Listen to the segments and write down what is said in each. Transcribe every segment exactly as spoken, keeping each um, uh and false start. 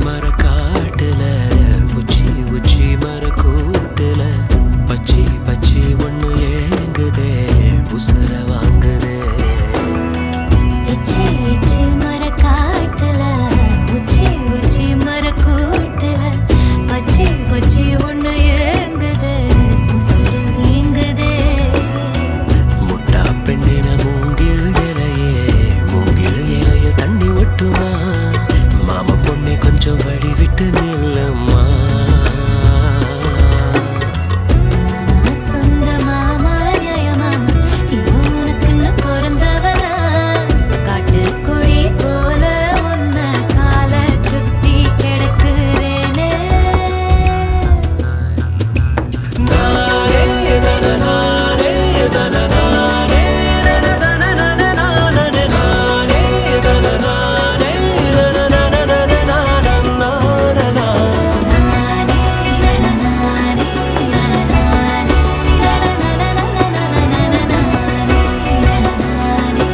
மர காட்டுல உச்சி உச்சி மர கூட்டுல பச்சி பச்சி ஒண்ணு ஏங்குதே உசுர வாங்குதே. இச்சி இச்சி மர காட்டுல உச்சி உச்சி மர கூட்டுல பச்சி பச்சி ஒண்ணு ஏங்குதே உசுர வீங்குதே. முட்டா பெண்ணின மூங்கில் இலையே மூங்கில் இலைய தண்ணி ஒட்டுமா மாமா பொண்ணு கொஞ்சம் வழி விட்டு நில்லம்மா. சொந்த மாமா ஜெய மாமா இவன் உனக்குன்னு பிறந்தவனா காட்டு கொடி போல உன்ன கால சுத்தி கிடக்குறேனே. நானே தன நானே தன நானே தன தன நன நானே நானே தன நானே தன நன நன நான நான நா. நானே நனநானே நனநானே நனநனநனநனநனநனநனே நனநானே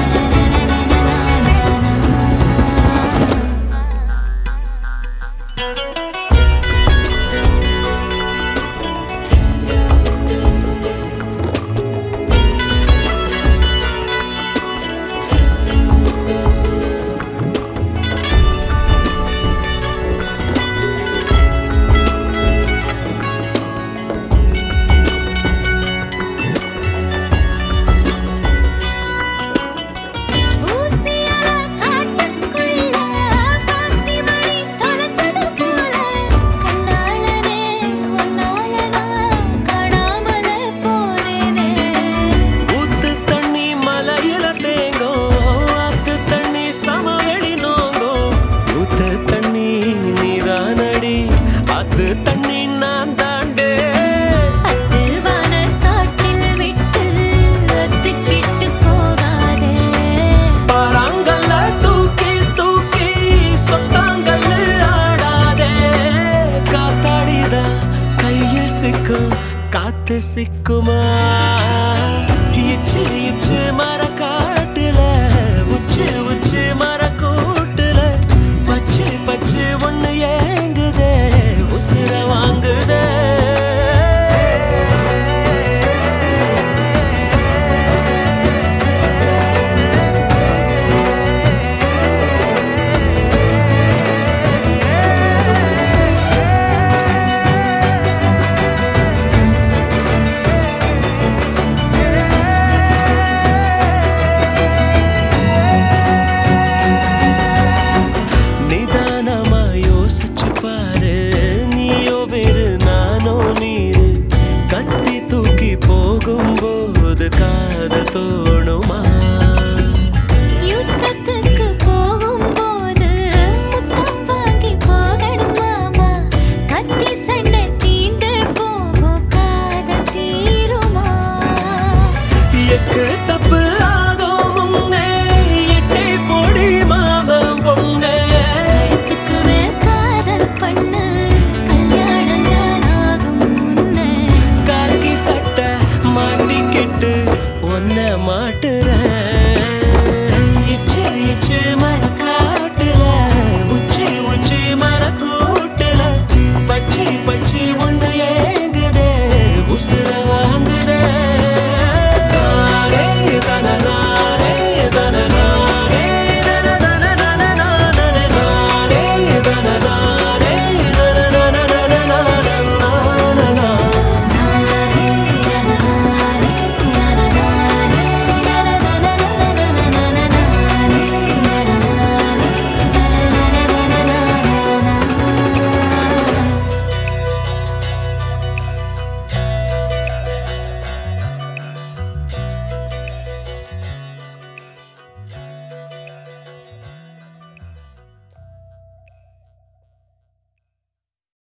ஊசியால காட்டுக்குள்ள பாசிமணி தொலைச்சது போல கண்ணாலனே உன்னால நான் காணாமல போனேனே. ஊத்து தண்ணி மலையில தேங்கோ ஆத்து தண்ணி சமவெளி நோங்கோ ஊத்து தண்ணி நீதானடி ஆத்து தண்ணி நான் தாண்டே. அத்து வான காட்டில் விட்டு அத்துக்கிட்டு போகாதே. பாறாங்கல்ல தூக்கி தூக்கி சொத்தாங்கல்ல ஆடாதே. காத்தாடிதா கையில் சிக்கும் காத்து சிக்குமா இச்சு இச்சு மர காட்டுல உச்சி உச்சி மர கூட்டுல பச்சை பச்சை ஒண்ணு